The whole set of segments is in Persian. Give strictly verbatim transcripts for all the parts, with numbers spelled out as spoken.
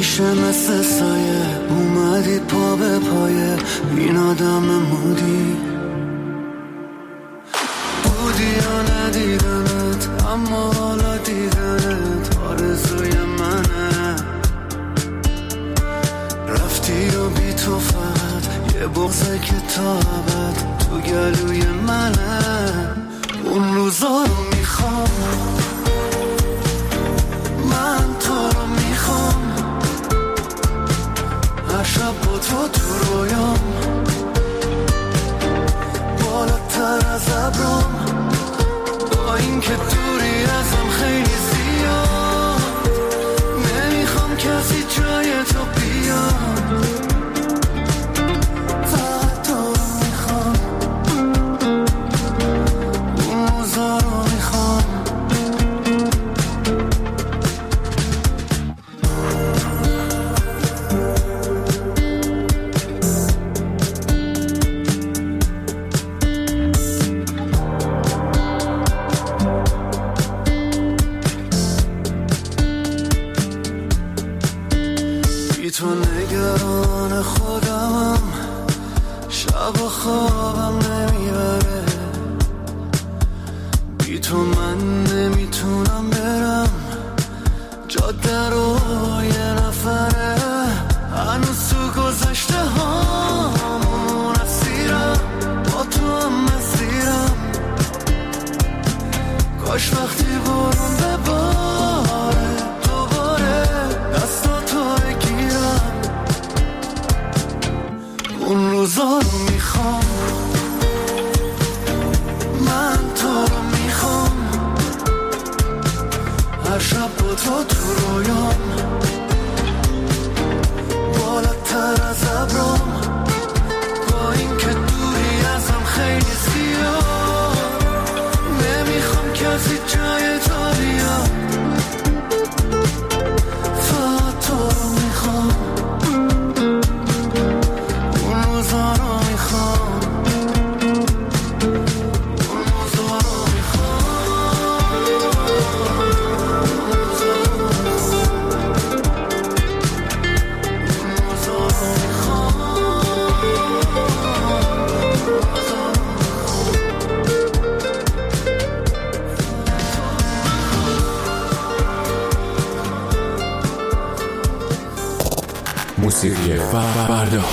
همیشه مثل سایه اومدی پا به پایه این آدم مودی بودی یا ندیدنت اما حالا دیدنت آرزوی منه رفتی و بی تو فقط یه بغضه که تا ابد تو گلوی منه اون روزا رو میخوام من تو رو میخوام هر شب با تو تو رویام بالاتر از ابرام با این که دوری ازم خیلی زیاد نمیخوام کسی جای تو بیاد فقط تو رو میخوام اون روزا رو میخوام تو نگران خودمم شب و خوابم نمیبره بی تو من نمیتونم برم جاده رو یه نفره هنوز تو گذشته هامون اسیرم با تو هم مسیرم کاش وقتی برون بباره دوباره دستاتو اون روزا رو میخوام من تو رو میخوام هر شب با تو تو رویام بالاتر از ابرام با این که دوری ازم خیلی زیاد نمیخوام کسی جای تو بیاد فقط تو رو میخوام موسیقی فردا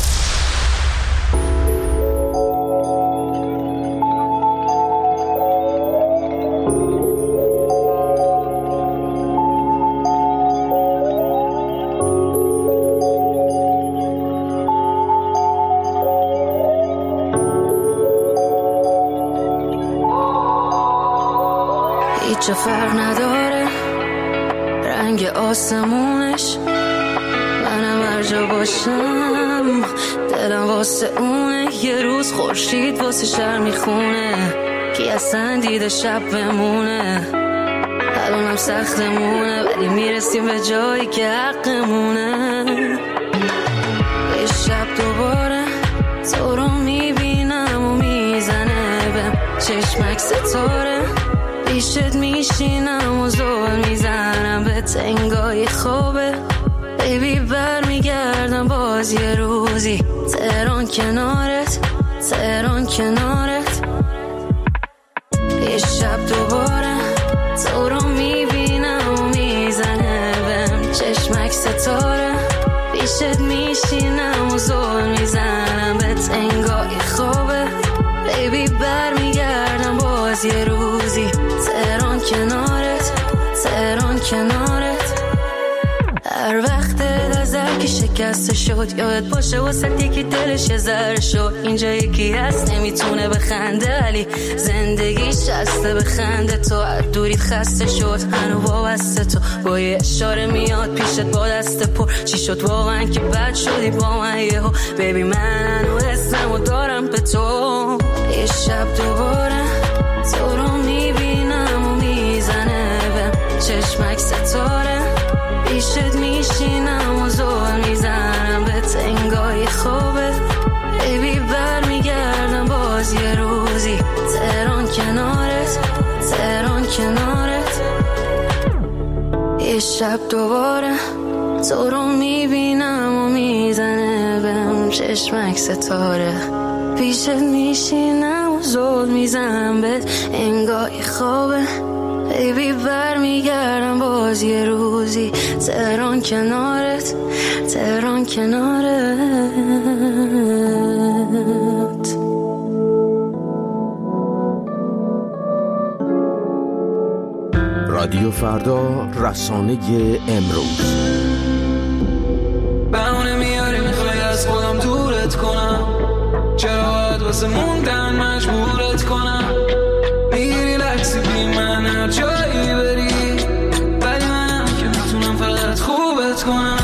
هیچ فرق نداره رنگ آسمونش منم هر جا باشم دلم واسه اونه یه روز خورشید واسه شهر میخونه کی اصلا دیده شب بمونه الانم سختمونه ولی میرسیم به جایی که حقمونه یه شب دوباره تو رو میبینم و میزنه بهم چشمک ستاره پیشت میشینم و زول میزنم به تنگای خوابه بیبی بر میگردم باز یه روزی تهران کنارت تهران کنارت یه شب دوباره تو رو میبینم و میزنه بهم چشمک ستاره پیشت میشینم و زول میزنم به تنگای خوابه بیبی بر میگردم باز یه روزی تهران کنارت تهران کنارت هر وقت نظر که شکسته شد یاد باشه واسه یکی دلش یه ذره شد اینجا یکی هست نمیتونه بخنده ولی زندگیش هسته بخنده تو از دوریت خسته شد هنو وابسته تو با یه اشاره میاد پیشت با دست پر چی شد واقعا که بد شدی با من یهو بیبی من هنو اسمو دارم به تو یه شب دوباره تو رو میبینم و میزنه بهم چشمک ستاره پیشت میشینم و زول میزنم به تنگای خوابه بیبی بر میگردم باز یه روزی تهران کنارت تهران کنارت یه شب دوباره تو رو میبینم و میزنه بهم چشمک ستاره، پیشت میشینم و زود میزنم بهت انگاهی خوابه. بیبی بر میگردم باز یه روزی تهران کنارت، تهران کنارت. رادیو فردا، رسانه امروز. بهونه میاری میخوای از خودم دورت کنم، چرا باید واسه موندن مجبورت کنم؟ میگیری لکسی بی من هر جایی بری، ولی منم که میتونم فقط خوبت کنم.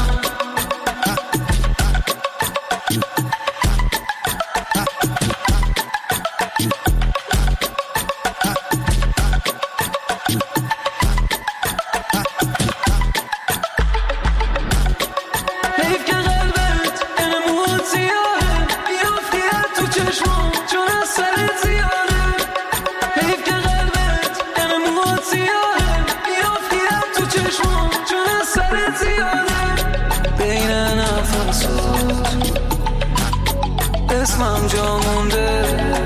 اسمم جا مونده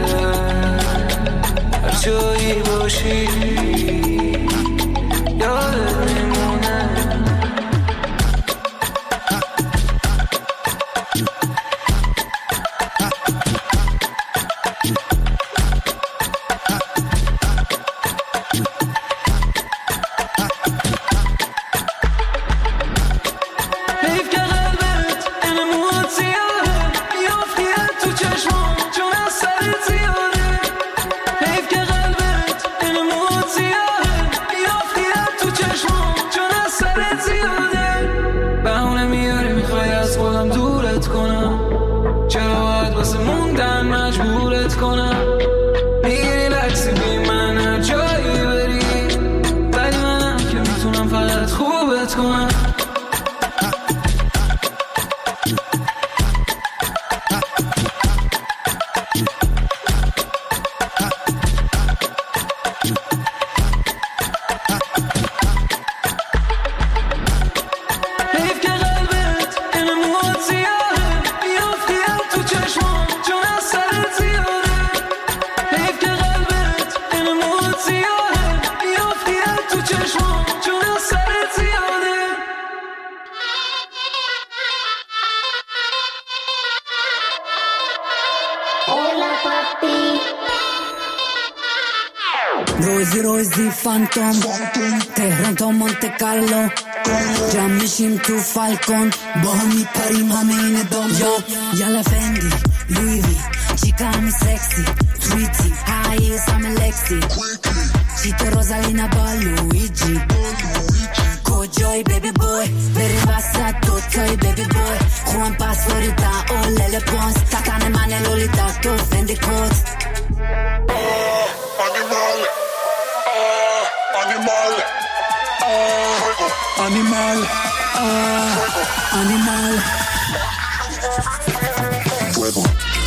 هر جایی باشی یادت میمونه. روزی روزی فانتوم، تهران تا مونت کارلو، جمع میشیم تو فالکون، با هم میپریم همه این دام. یالا فندی لوی وی چیکا همی سکسی، تویتی هاییز همه لکسی، چیتو روزالینا با لویجی. کجایی بیبی بوی بری وسط دوتایی بیبی بوی، خوان پاس فلوریدا او لیل پونس، تکن من لولیتا تو فندی کوت. Animal, ah, animal. Fuego.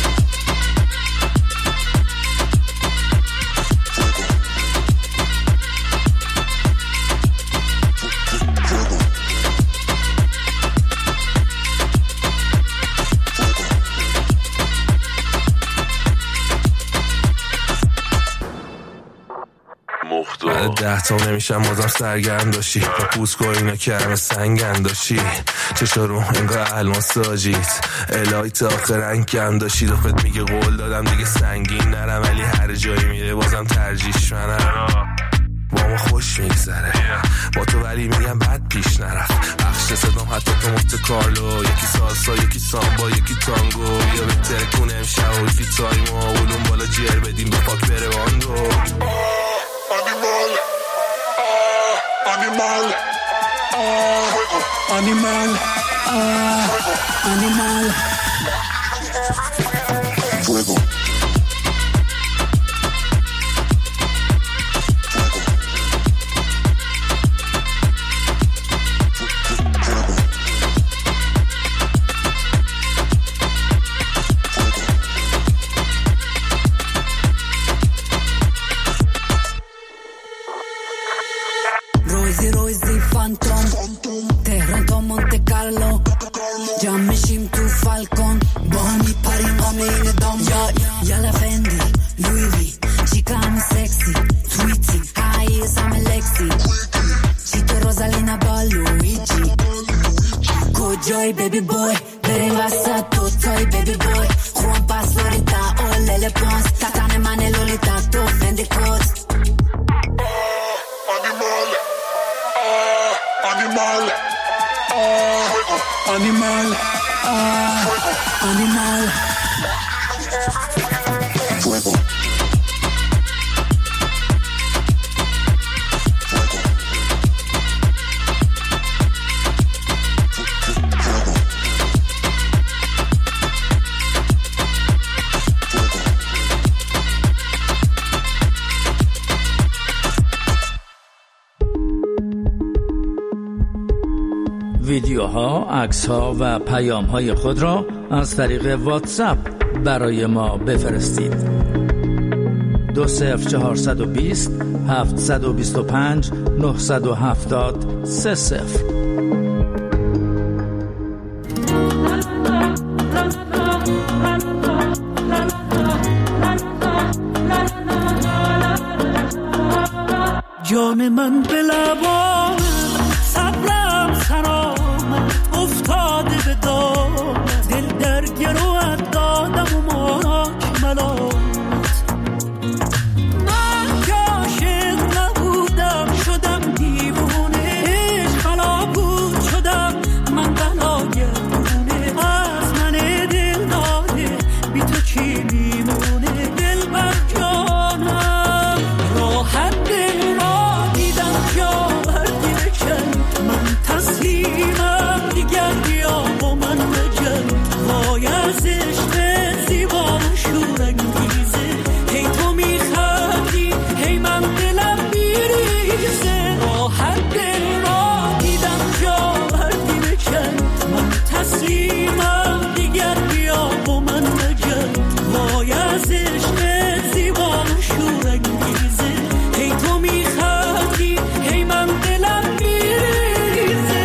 ده تا نمیشم بازم سرگرم داشتی، با پوست که اینا که همه سنگن داشتی، چشا رو انگاه الماس داجیت الهی تا آخر رنگم داشتی. دفت میگه قول دادم دیگه سنگین نرم، ولی هر جایی میره بازم ترجیش منم. با ما خوش میگذره با تو، ولی میگم بد پیش نرفت. بخش صدام حتی تو مفت کارلو، یکی سالسا یکی سامبا یکی تانگو، یا بهتره کنه امشب و فی تایم و علوم بالا جر بدیم به پاک بره باندو. Animal, ah, animal, ah, animal. Fuego. روزی روزی فانتوم، جای بیبی بوی بریم وسط دوتای بیبی بوی خوام پس لولیتا او لیل پونس تتن من لولیتا تو فندی کوز Animal, ah, animal, ah, animal, fuego. ویدیوها، عکس‌ها و پیام‌های خود را از طریق واتساپ برای ما بفرستید. دو صفر چهارصد و بیست هفتصد و بیست و پنج نهصد و هفتاد سه صفر. جان من به لبان صبرم سرام افتاده به دام دل در گروهت دادم و ماک ملامت من که عاشق نبودم شدم دیوونه خلا بود شدم من بلاگردونه از من دل داده بی تو چی میمونه دل بر جانم راحت دل را دیدم جا بردی بکن من تسلیمم دیگر بیا با من بجن وای از عشق زیبا و شورانگیزه هی تو میخندی هی من دلم میریزه راحت دل را دیدم جا بردی بکن من تسلیمم دیگر بیا با من بجن وای از عشق زیبا و شورانگیزه هی تو میخندی هی من دلم میریزه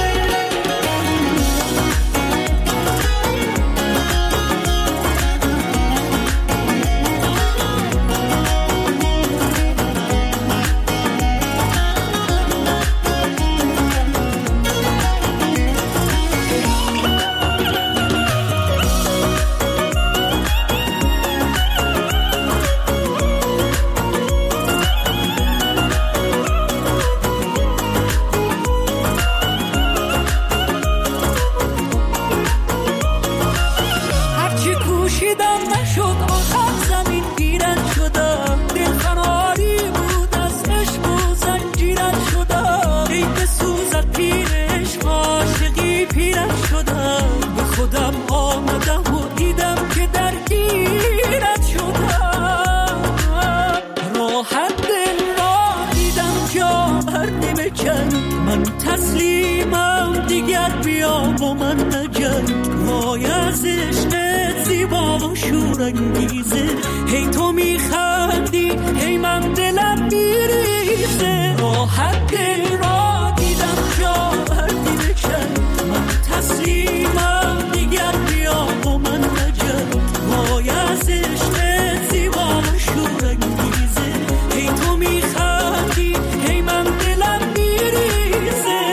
هرچی کوشیدم نشد آخر زمین گیرد شدم دل خناری بود از عشق و زنجیرد شدم ای بسوزد پیر عشق عاشقی پیرد شدم به خودم آمدم و دیدم که درگیرد شدم راحت دل را دیدم جا بردی بکن من تسلیمم دیگر بیا با من نجن وای از عشقت زیبا و شورانگیزه هی تو میخندی هی من دلم میریزه راحت دل را دیدم جا بردی بکن من تسلیمم دیگر بیا با من نجن وای از عشقت زیبا و شورانگیزه هی تو میخندی هی من دلم میریزه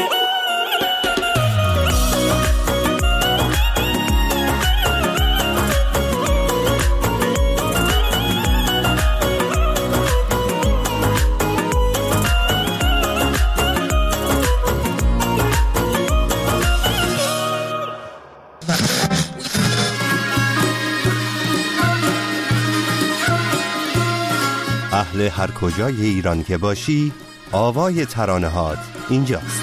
اهل هر کجای ایران که باشی آوای ترانه‌هات اینجاست.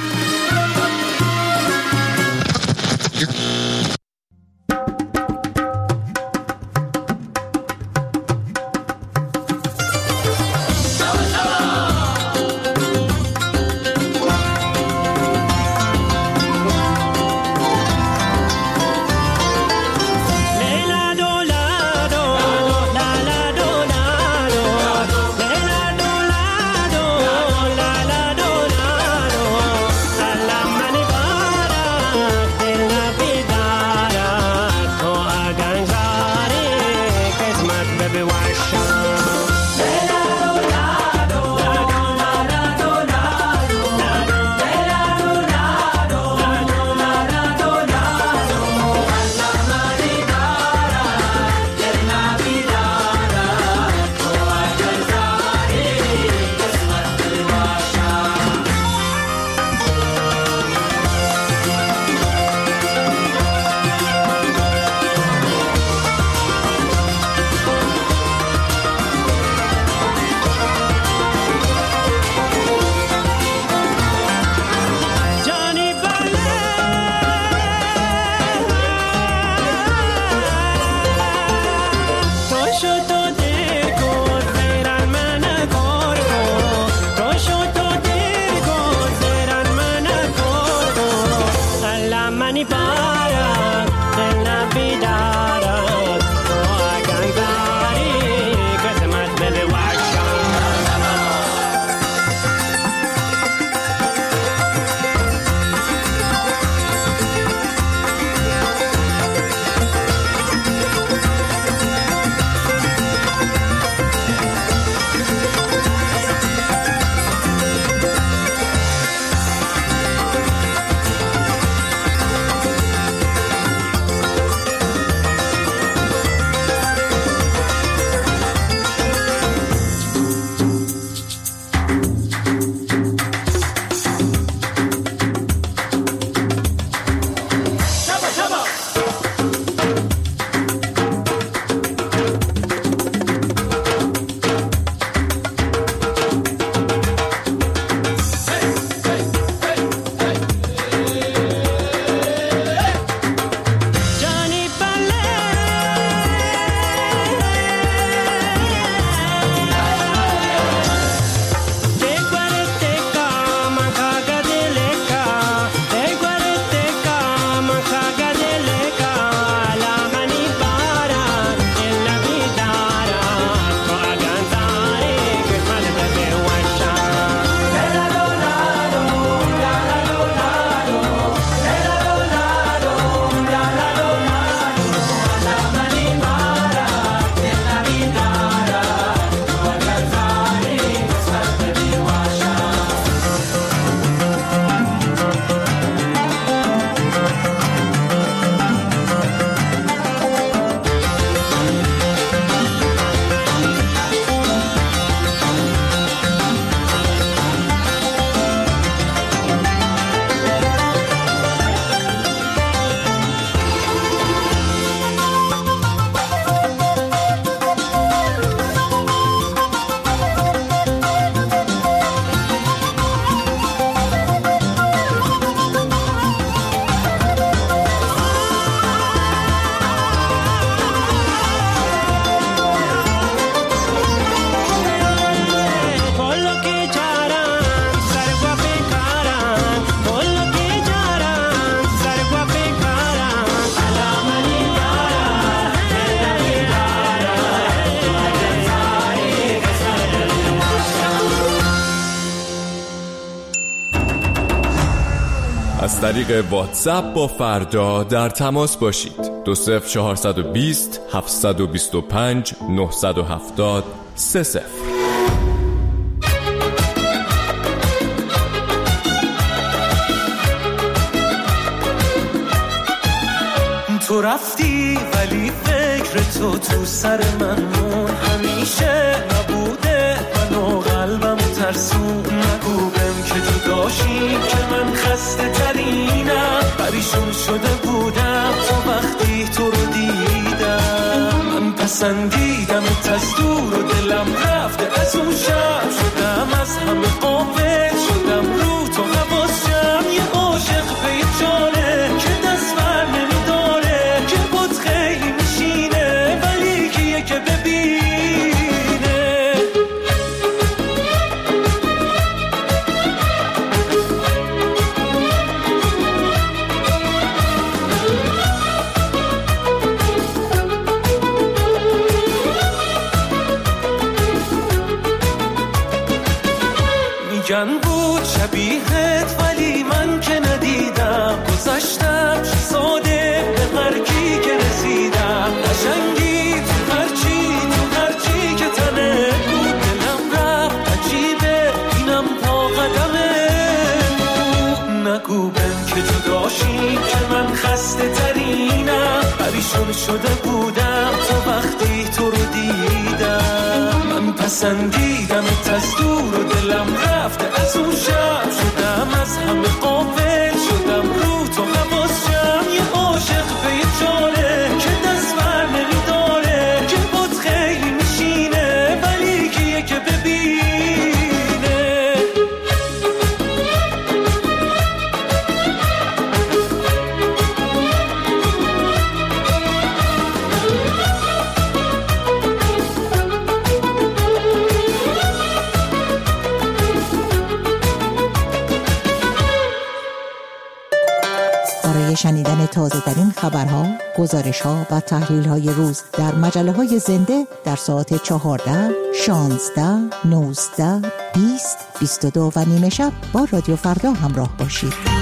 La منی بارد دل نبیدارد تو اگن داری قسمت بده وشان از طریق واتساپ با فردا در تماس باشید. دو صفر چهارصد و بیست هفتصد و بیست و پنج نهصد و هفتاد سه صفر. تو رفتی ولی فکر تو تو سر من مون، همیشه نبوده منو قلبم ترسون. نگو بهم که تو داشتی که من خسته ترینم، پریشون شده بودم تو وقتی تو رو دیدم. من پسندیدمت از دور و دلم رفته از اون شب، شدم از همه قافل شدم رو تو حواسم. یه عاشق به یه جانه که دست بر نمیداره، که بود خیلی میشینه ولی کیه که ببینه. میگن بود شبیهت ولی من که ندیدم، گذاشتم چه ساده به مرگی که رسیدم. قشنگی تو هرچی تو هرچی که تنه بود، دلم رفت عجیبه اینم پا قدمه. نگو بهم که تو داشتی که من خسته ترینم، پریشون شده بودم تو وقتی تو رو دیدم. من پسندیدمت از دور و دلم رفته از اون شب، شدم از همه قافل شدم رو تو حواسم. یه عاشق به یه جانه که دست بر نمیداره، که بود خیلی میشینه ولی کیه که ببینه. برای شنیدن تازه ترین خبرها، گزارش‌ها و تحلیل‌های روز در مجله‌های زنده در ساعت چهارده، شانزده، نوزده، بیست، بیست و دو و نیمه شب با رادیو فردا همراه باشید.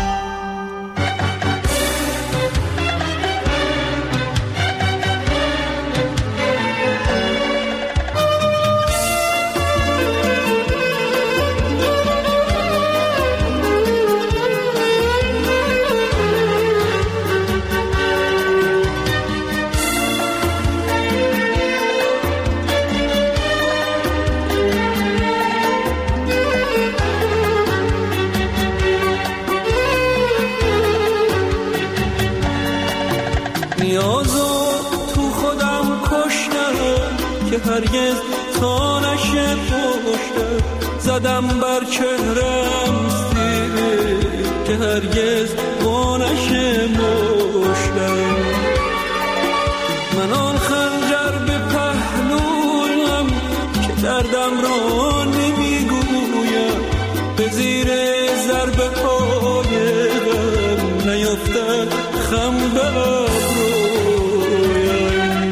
نیازو تو خودم کشتم که هرگز تا نشه پشتم، زدم بر چهرم سیره که هرگز با نشه مشتم. من آن خنجر به پهلویم که دردم را نمیگویم، به زیر ضربه های غم نیفتد خم به ابرویم.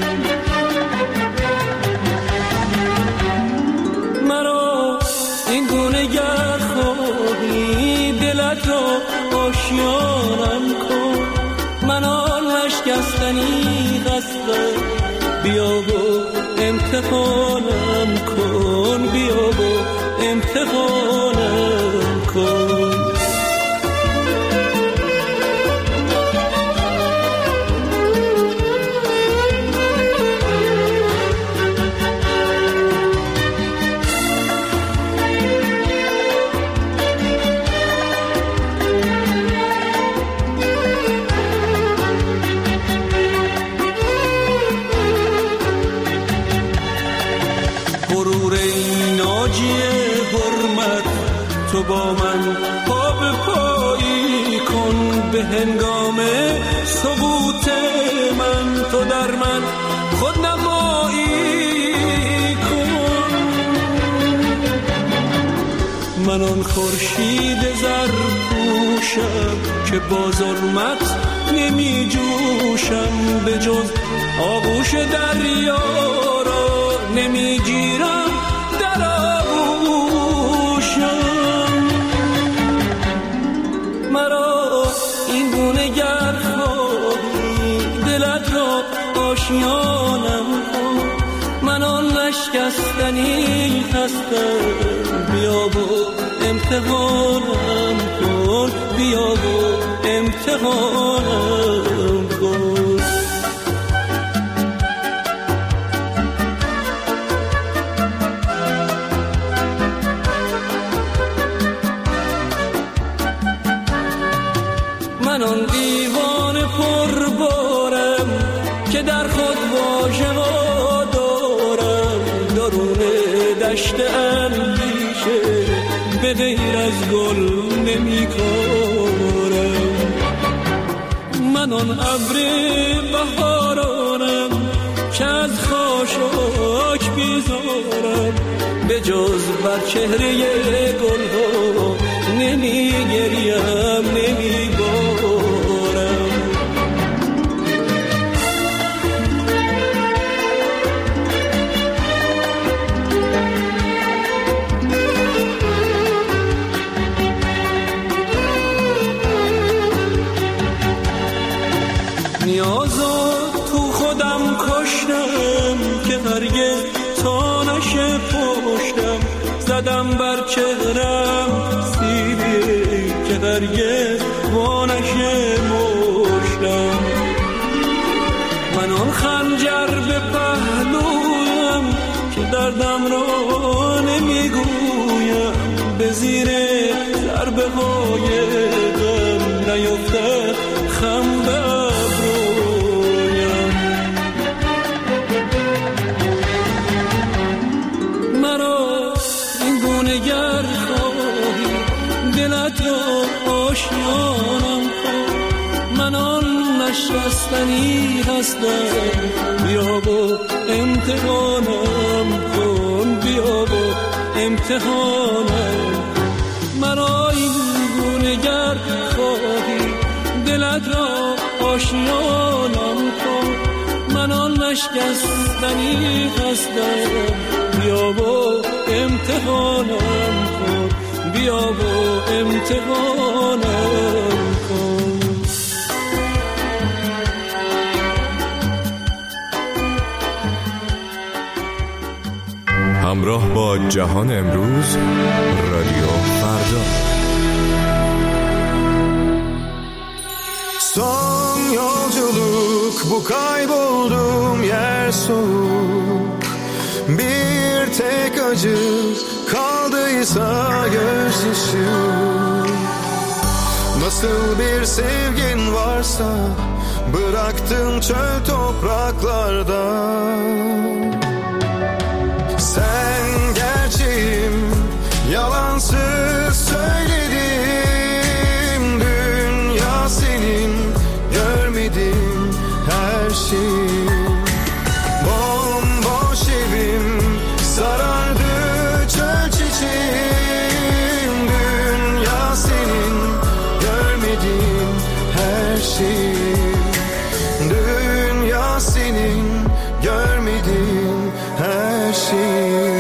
مرا این گونه گر خواهی دلت را آشیانم کن، من آن نشکستنی هستم، بیا و امتحانم کن، بیا و امتحانم کن. تو با من پا به پایی کن، به هنگام سقوط من تو در من خود نمایی کن. من آن خورشید زرپوشم که با ظلمت نمی جوشم، به جز آغوش دریا را نمی گیرم در آغوشم. مرا این گونه گر خواهی دلت را آشیانم کن، من آن نشکستنی هستم، بیا و امتحانم کن، بیا و امتحانم کن. من آن دیوان پربارم که در خود واژه ها دارم، درون دشت اندیشه به غیر از گل نمی کارم. من آن ابر بهارانم که از خاشاک بیزارم، به جز بر چهره گل ها نمی گریم نمی بارم. نیازو تو خودم کشتم که هرگز تا نشه پشتم، زدم بر چهرم سیبی که هرگز با نشه مشتم. من آن خنجر به پهلویم که دردم را نمیگویم، به زیر ضربه های غم نیفتد خم به ابرویم. مرا این گونه گر خواهی دلت را آشیانم کن، من آن نشکستنی هستم، بیا و امتحانم کن، بیا و امتحانم. مرا این گونه گر خواهی دلت حقیقت را آشیانم کن، من آن نشکستنی هستم، بیا و امتحانم کن، بیا و امتحانم کن. همراه با جهان امروز، رادیو فردا. Son yolculuk bu kaybolduğum yer soğuk, bir tek acı kaldıysa gözyaşı. Nasıl bir sevgin varsa bıraktın çöl topraklarda. Sen gerçeğim, yalansız söyledim, dünya senin, görmedim her şeyi. Bomboş evim sarardı çöl çiçeğim, dünya senin, görmedim her şeyi. Dünya senin, görmedim her şeyi.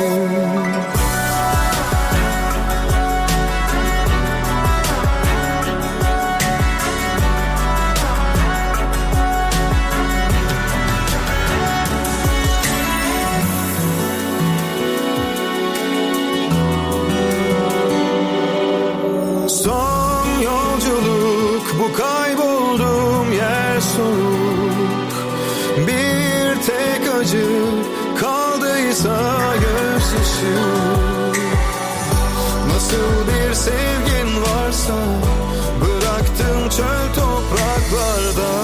Son yolculuk bu kaybolduğum yer soğuk, bir tek acı kaldıysa gözyaşı. Nasıl bir sevgin varsa bıraktın çöl topraklarda.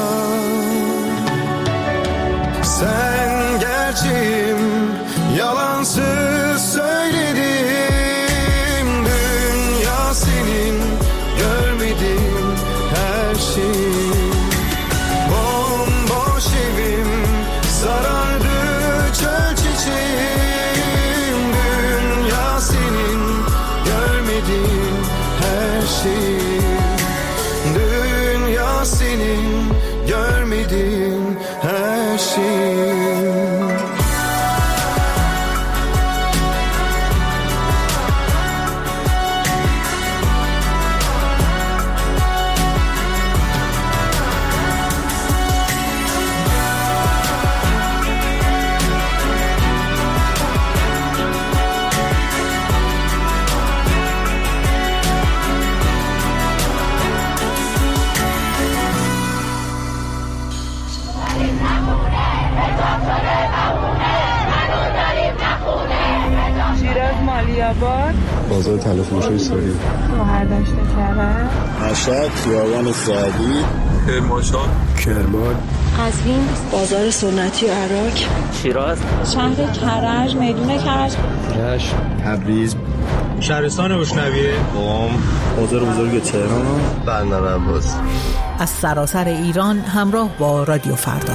Sen gerçeğim, yalansız söyledim, dünya senin, görmedim her şeyi. Bomboş evim sarardı çöl çiçeğim, dünya senin, görmedim her şeyi. Dünya senin, görmedim her şeyi. مالیاباد، بازار طلا فروشی سوری، مهردشت کرد، مشهد، خیابان سعدی، کرمانشاه، کرمان، قزوین، بازار سنتی عراق، شیراز، شهر کرج، میدون کرج، رشت، تبریز، شهرستان بوشنویه، قم، بازار بزرگ تهران، بندر عباس. از سراسر ایران همراه با رادیو فردا.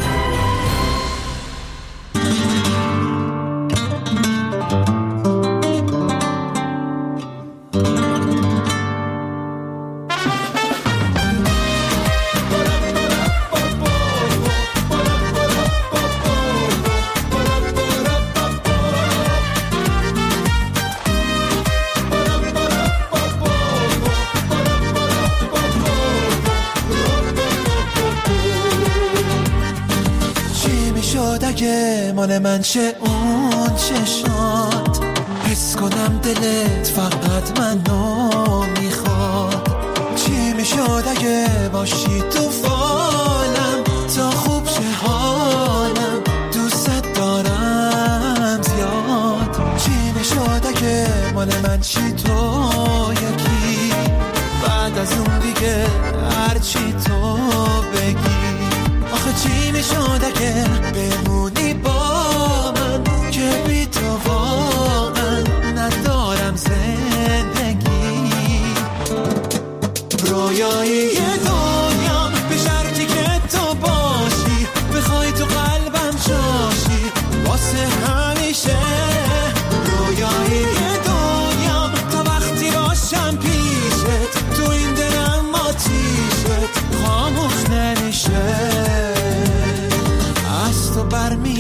مال من چه اون چشات، حس کنم دلت فقط منو میخواد. چی میشد اگه باشی تو فالم، تا خوب چه حالم، دوست دارم زیاد. چی میشد اگه مال من چی تو یکی، بعد از اون دیگه هرچی تو بگی. آخه چی میشد اگه بمونی با من، که بی تو واقعا ندارم زندگی. رویایی دنیام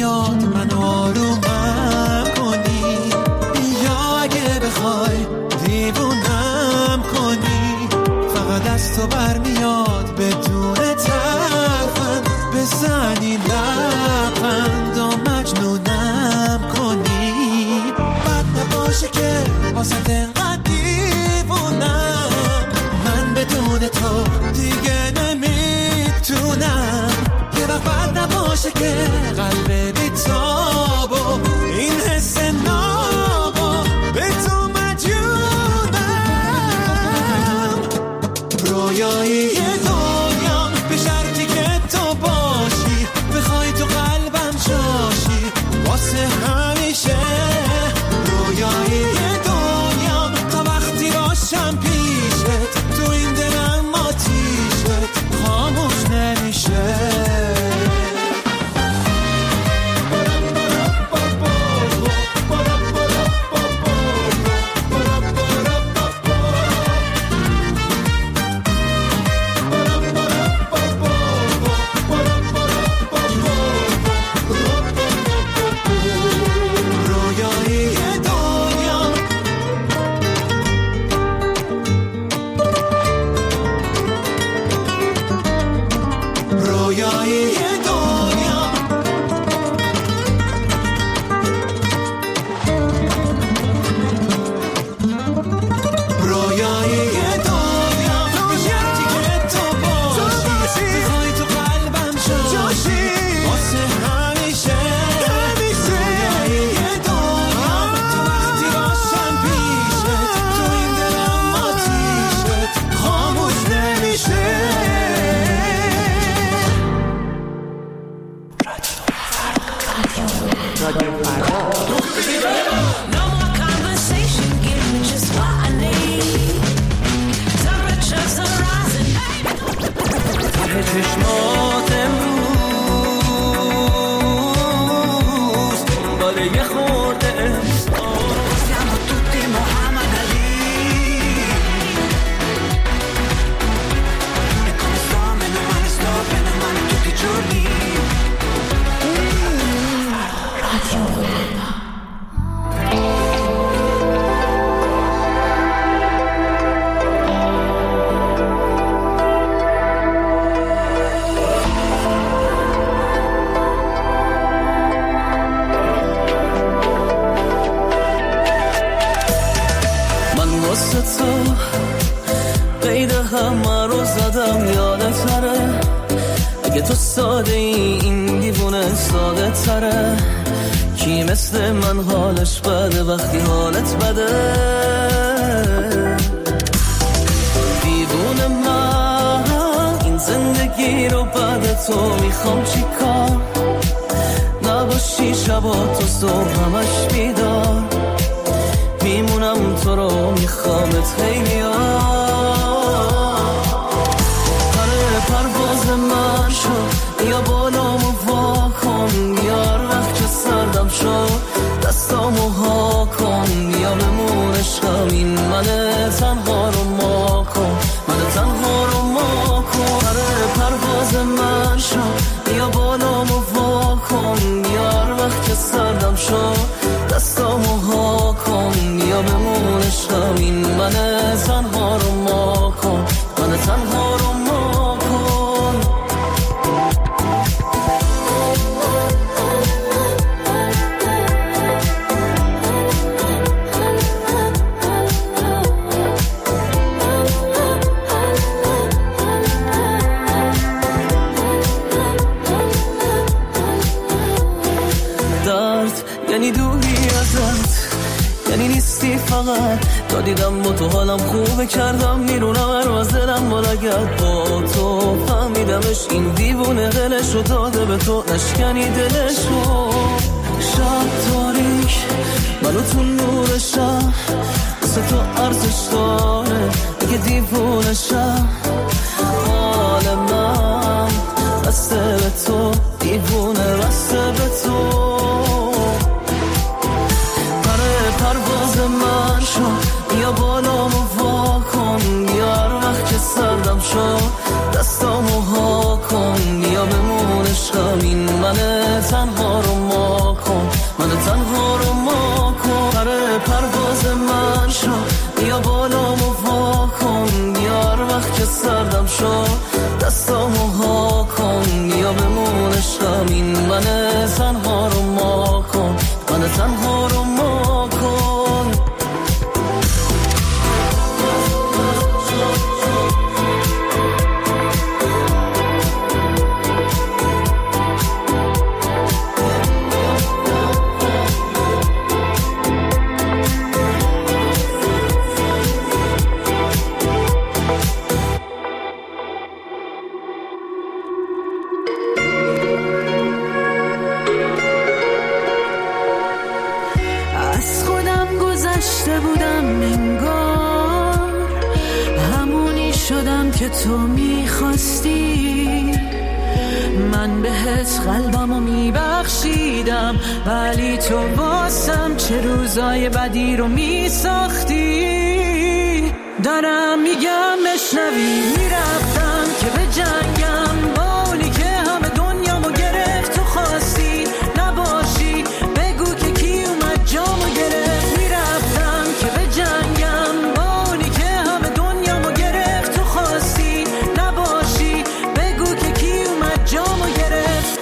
میاد من آرومم کنی، یا اگه بخوای دیوونم کنی، فقط از تو برمیاد بدون ترفند بزنی لبخند و مجنونم کنی. بد نباشه که واسه دنقدر دیوونم، من بدون تو دیگه نمیتونم. یه وقت بد نباشه که قلب بیتاب و این حس نابو به تو مجنونم. رویایی دنیام به شرطی که تو باشی، بخوای تو قلبم جاشی واسه همیشه. رویایی دنیام تا وقتی باشم پیشت، تو این دلم آتیشت خاموش نمیشه. چشمات امروز دنباله یه خورده siamo tutti Muhammad Ali e come sto meno male sto bene male tutti i giorni. تو قید همه رو زدم یادت نره، اگه تو ساده ای این دیوونه ساده تره. کی مثل من حالش بده وقتی حالت بده؟ دیوونه من این زندگی رو بعد تو میخوام چی کار، نباشی شبا تو صبح همش بیدار، میمونم تو رو میخوامت خیلی ها. آره پرواز من شد یا بالامو وا کن، یار وقت که سردم شد دستامو ها کن، یا بمون عشقم این من تنها رو ما کن، من تنها رو ما کن. آره پرواز من شد یا بالامو وا کن، یار وقت که سردم شد دستامو ها کن، یا بمون عشقم این من تنها رو ما کن، من تنها رو ما کن. درد یعنی دوری ازت، یعنی نیستی فقط تا دیدم با تو حالم خوبه، کردم میرونم هر از دلم بلگرد با تو، فهمیدمش این دیوونه دلشو داده به تو، نشکنی دلشو. شب تاریک منو تو نورشم، واسه تو ارزش داره اگه دیوونشم. حال من بسته به تو دیوونه، بسته به تو. پرواز من شد یا بالامو وا کن، یار وقت که سردم شد دستامو ها کن، یا بمون عشقم این من تنها رو ما داشته بودم انگار همونی شدم که تو میخواستی. من بهت قلبمو میبخشیدم ولی تو واسم چه روزای بدی رو میساختی. دارم میگم بشنوی، میرفتم که به جنگم با اونی که همه دنیامو گرفت. تو خواستی نباشی بگو که کی اومد جامو گرفت. میرفتم که به جنگم با اونی که همه دنیامو گرفت. تو خواستی نباشی بگو که کی اومد جامو گرفت.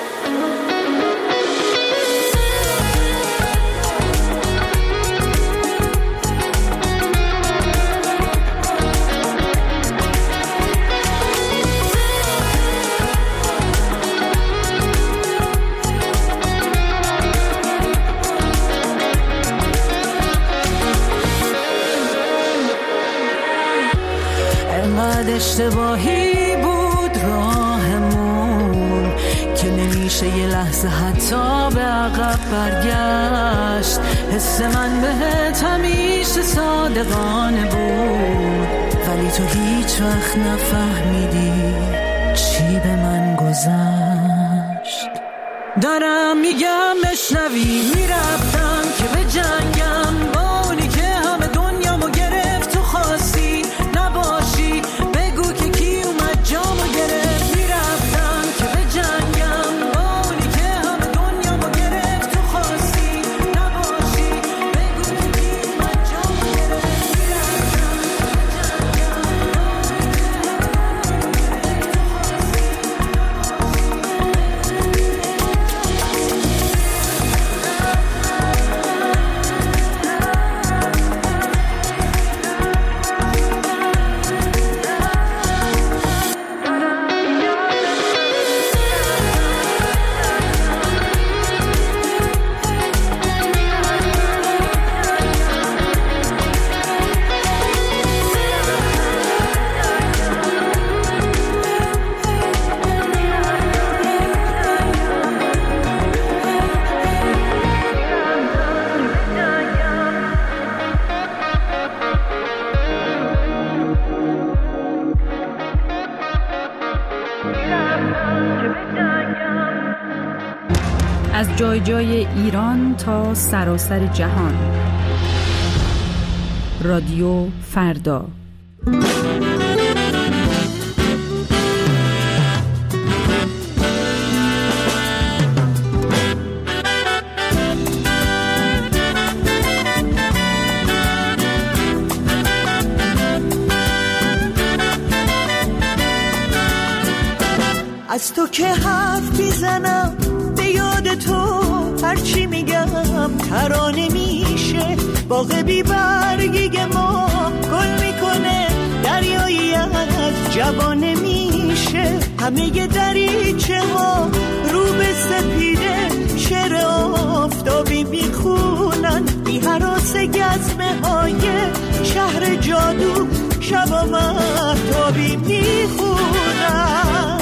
اشتباهی بود راهمون که نمیشه یه لحظه حتی به عقب برگشت. حس من بهت همیشه صادقانه بود ولی تو هیچ وقت نفهمیدی چی به من گذشت. دارم میگم بشنوی، میرفتم که به جنگم با اونی که همه دنیامو گرفت. تو خواستی نباشی بگو که کی اومد جامو گرفت. میرفتم که به جنگم با اونی که همه دنیامو گرفت. تو خواستی نباشی بگو که کی اومد جامو گرفت. از جای جای ایران تا سراسر جهان. رادیو فردا. از تو که حرف میزنم به یاد تو هرچی میگم ترانه میشه. باغ بی برگی ما گل میکنه دریایی از جوانه میشه. همه ی دریچه ها رو به سپیده شعر آفتابی میخونن. بی هراس گزمه های شهر جادو شبا مهتابی میخونن.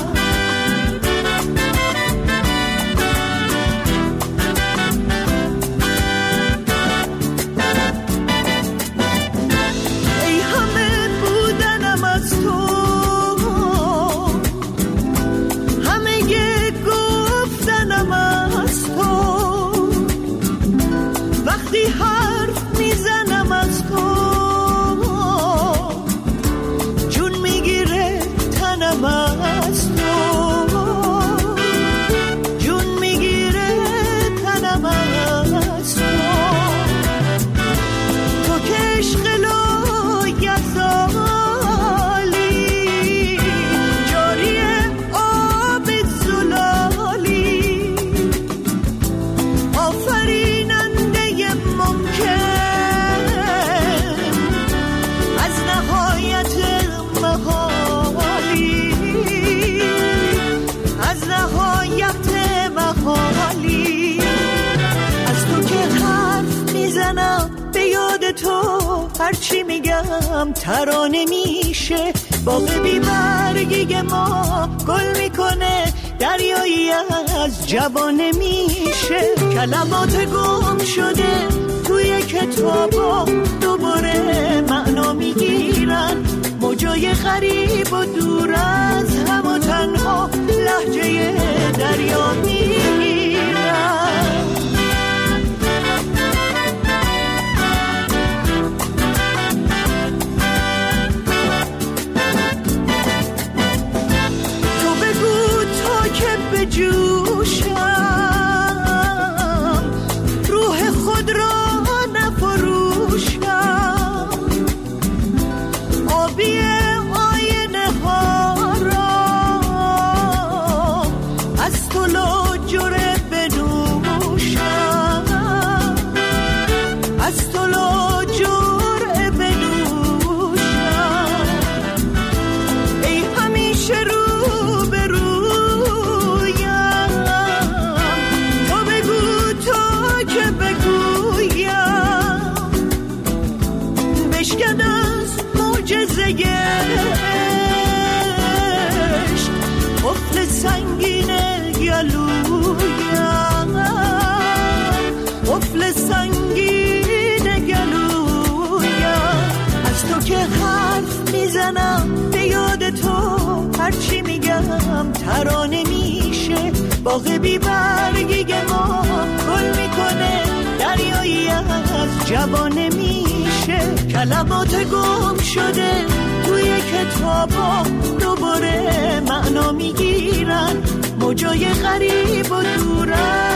هرچی میگم ترانه میشه. باغ بی برگی ما گل میکنه دریایی از جوانه میشه. کلمات گم شده توی توی کتابا دوباره معنا میگیرن، موجای غریب و دور از هم و تنها لهجه دریا میگیرن. به جوشم روح خود را نفروشم، آبی آینه ها را از تو لاجره بنوشم، از تو لاجره بنوشم. ای همیشه رو به رو بشکن از معجزه عشق قفل سنگین گلویم، قفل سنگین گلویم. از تو که حرف میزنم به یاد تو هرچی میگم ترانه میشه، باغ بی برگی ما گل میکنه، دریایی از جوانه میشه. کلمات گم شده توی کتابا دوباره معنا میگیرن، موجای غریب و دورن